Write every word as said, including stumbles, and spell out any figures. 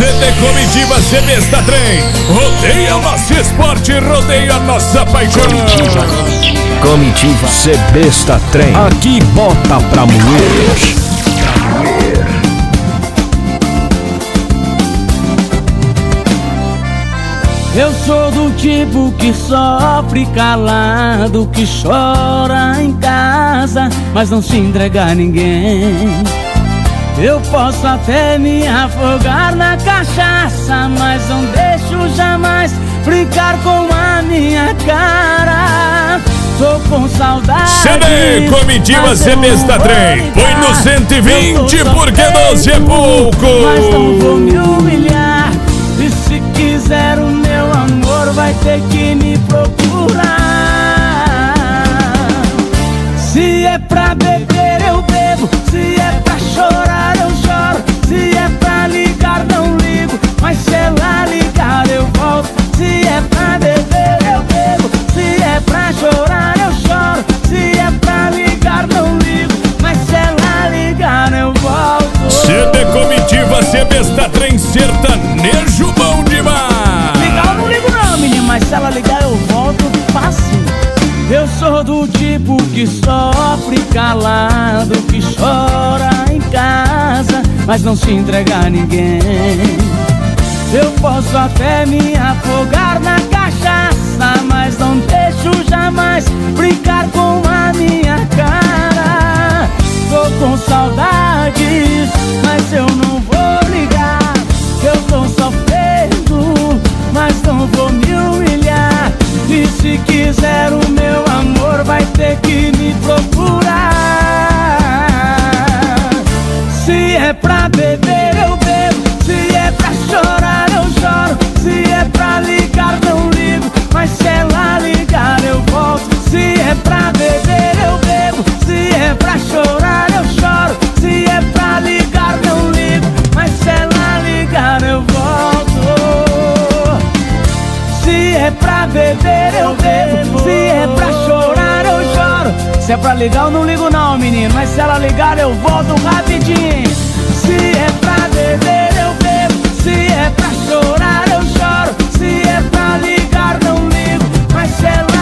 C D Comitiva C Besta Trem. Rodeia nosso esporte, rodeia nossa paixão. Comitiva, comitiva. Comitiva C Besta Trem. Aqui bota pra moer. Eu sou do tipo que sofre calado, que chora em casa, mas não se entrega a ninguém. Eu posso até me afogar na cachaça, mas não deixo jamais brincar com a minha cara. Tô com saudade. C D Comitiva C Besta Trem. Põe no cento e vinte porque doze é pouco. Mas não vou me humilhar. E se quiser o meu amor vai ter que me procurar. Se é pra beber eu bebo, se é pra chorar eu choro, se é pra ligar não ligo, mas se ela ligar eu volto. Se é pra beber eu bebo, se é pra chorar eu choro, se é pra ligar não ligo, mas se ela ligar eu volto. C D Comitiva C Besta Trem, sertanejo bom demais. Ligar eu não ligo não, menino, mas se ela ligar eu volto fácil. Eu sou do tipo que sofre calado, que chora em casa, mas não se entrega a ninguém. Eu posso até me afogar na cachaça, mas não deixo jamais brincar com a minha cara. Tô com saudades, mas eu não vou ligar. Eu tô sofrendo, mas não vou me humilhar. E se quiser o meu amor vai ter que me procurar. Se é pra beber eu bebo, se é pra chorar eu choro, se é pra ligar não ligo, mas se ela ligar eu volto. Se é pra beber eu bebo, se é pra chorar eu choro, se é pra ligar não ligo, mas se ela ligar eu volto. Se é pra beber eu bebo, se é pra chorar eu choro, se é pra ligar eu não ligo não, menino, mas se ela ligar eu volto rapidinho. Se é pra beber eu bebo, se é pra chorar eu choro, se é pra ligar não ligo, mas se ela